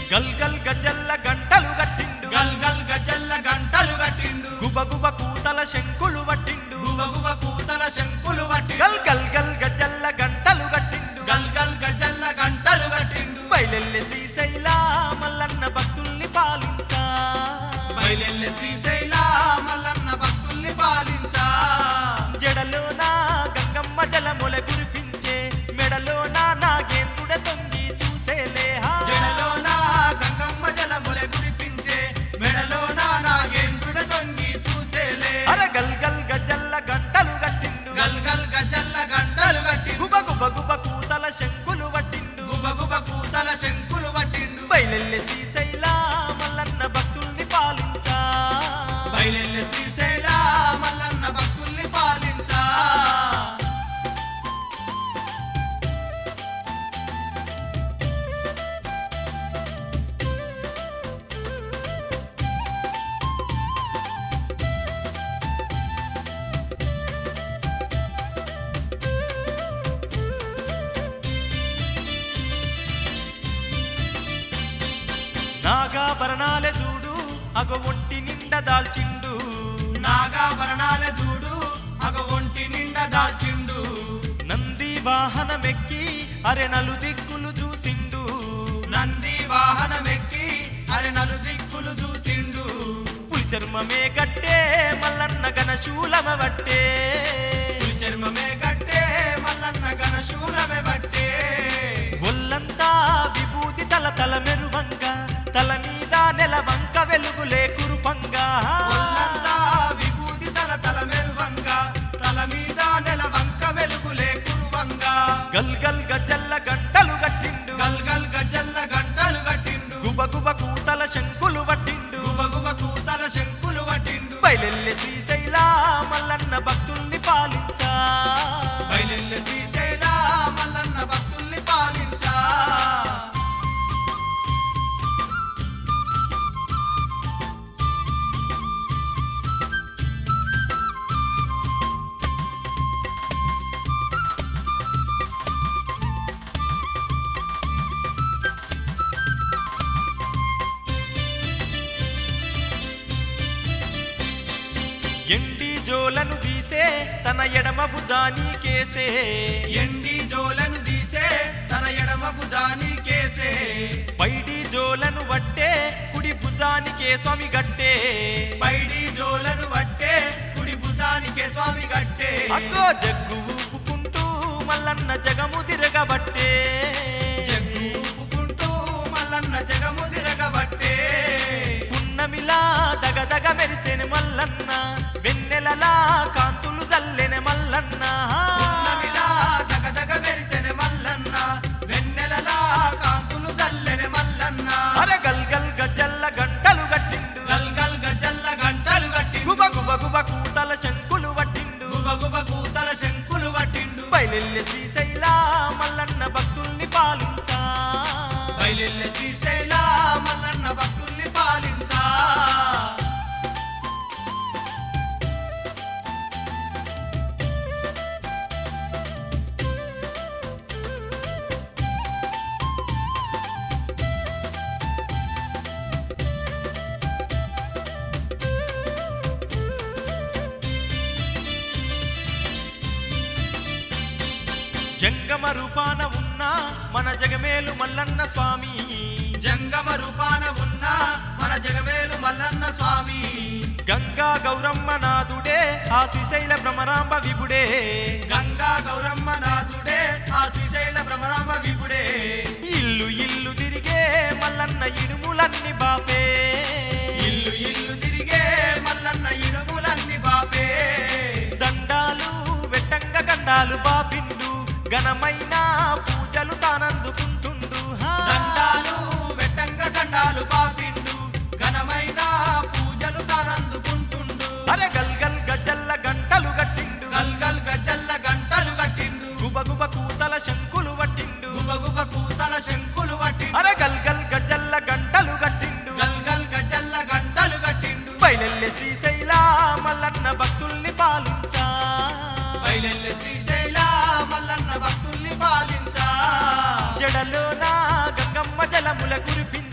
గల్ గల్ గజల్ల గంటలు గట్టిండు గల్ గల్ గజల్ల గంటలు గట్టిండు గుబ గుబ కూతల శంకులు వట్టిండు గుబ గుబ కూతల శంకులు వట్టిండు గల్ గల్ గల్ గజల్ల గంటలు గట్టిండు గల్ గల్ గజల్ల గంటలు గట్టిండు బయలెల్లె శ్రీశైల మల్లన్న భక్తుల్ని పాలించా బయలెల్లె శ్రీశైల మల్లన్న భక్తుల్ని పాలించా జడలోన గంగమ్మ జలముల కురిపించే మెడలోన నాగేంద్రుడ తొంగి చూసేలే జడలోన గంగమ్మ జలముల కురిపించే మెడలోన నాగేంద్రుడ తొంగి చూసేలే అర గల్ గల్ గజల్ల గంటలు గట్టిండు గల్ గల్ గజల్ల గంటలు గట్టిండు గుబ గుబ గుబ కూతల శంకులు వట్టిండు గుబ గుబ కూతల శంకులు వట్టిండు బయలెల్లె శ్రీశైల మల్లన్న భక్తుల్ని పాలించా బయలెల్లె శ్రీశైల మల్లన్న భక్తుల్ని పాలించా నాగాభరణాలే చూడు అగ ఒంటి నిండా దాల్చిండు నాగాభరణాల చూడు అగ ఒంటి నిండా దాల్చిండు నంది వాహనమెక్కి అరె నలు దిక్కులు చూసిండు నంది వాహనమెక్కి అరె నలు దిక్కులు చూసిండు పులి చర్మమే కట్టే మల్లన్న గణశూలమ వట్టే పులి చర్మమే కట్టే మల్లన్న గణశూలమే బట్టే ఒళ్ళంతా విభూతి తల తల మెరువంగా తల మీద నెలవంక వెలుగులే కురుపంగా ఒళ్ళంతా విభూతి తల తల మెరువంగా తల మీద నెలవంక వెలుగులే కురువంగా గల్ గల్ గజల్ల గంటలు గట్టిండు గల్ గల్ గజల్ల గంటలు గట్టిండు గుబ గుబ కూతల శంకులు వట్టిండు గుబ గుబ కూతల శంకులు వట్టిండు బయలెల్లె శ్రీశైల మల్లన్న భక్తుల్ని పాలించా బయలెల్లె శ్రీశైల మల్లన్న భక్తుల్ని పాలించా ఎండి జోలను తీసే తన ఎడమ భుజాని కేసే ఎండి జోలను తీసే తన ఎడమ భుజాని కేసే పైడి జోలను వట్టే కుడి భుజానికే స్వామి గట్టే పైడి జోలను వట్టే కుడి భుజానికే స్వామి గట్టే అగ్గో జగ్గు ఊపుకుంటూ మల్లన్న జగము తిరగబట్టే జగ్గు ఊపుకుంటూ మల్లన్న జగము తిరగబట్టే పున్నమిలా దగదగ మెరిసెను మల్లన్న వెన్నెలలా కాంతులు జల్లెనె మల్లన్న పున్నమిలా దగదగ మెరిసెనె మల్లన్న వెన్నెలలా కాంతులు జల్లెనె మల్లన్న అర గల్ గల్ గజల్ల గంటలు గట్టిండు గల్ గల్ గజల్ల గంటలు గట్టిండు గుబ గుబ గుబ కూతల శంకులు వట్టిండు గుబ గుబ కూతల శంకులు వట్టిండు బయలెల్లె శ్రీశైల మల్లన్న భక్తుల్ని పాలించా బయలెల్లె శ్రీశైల మల్లన్న భక్తుల్ని పాలించా జంగమ రూపాన ఉన్న మన జగమేలు మల్లన్న స్వామి జంగమ రూపాన ఉన్న మన జగమేలు మల్లన్న స్వామి గంగా గౌరమ్మ నాథుడే ఆ శ్రీశైల భ్రమరాంబ విభుడే గంగా గౌరమ్మ నాథుడే ఆ శ్రీశైల భ్రమరాంబ విపుడే ఇల్లు ఇల్లు తిరిగే మల్లన్న ఇడుములన్నీ బాపే ఇల్లు ఇల్లు తిరిగే మల్లన్న ఇడుములన్నీ బాపే దండాలు వెట్టంగ గండాలు బాపిండు ఘనమైన పూజలు తానందుకుంటుండు దండాలు వెట్టంగ గండాలు బాపిండు ఘనమైన పూజలు తానందుకుంటుండు అరే గల్ గల్ గజల్ల గంటలు గట్టిండు గల్ గల్ గజల్ల గంటలు గట్టిండు గుబ గుబ కూతల శంకులు వట్టిండు గుబ గుబ కూతల శంకులు వట్టిండు అరే గల్ గల్ గజల్ల గంటలు గట్టిండు గల్ గల్ గజల్ల గంటలు గట్టిండు బయలెల్లె శ్రీశైల మల్లన్న భక్తుల్ని పాలించా బయలెల్లె శ్రీశైల మల్లన్న భక్తుల్ని పాలించా జడలోన గంగమ్మ జలముల కురిపించా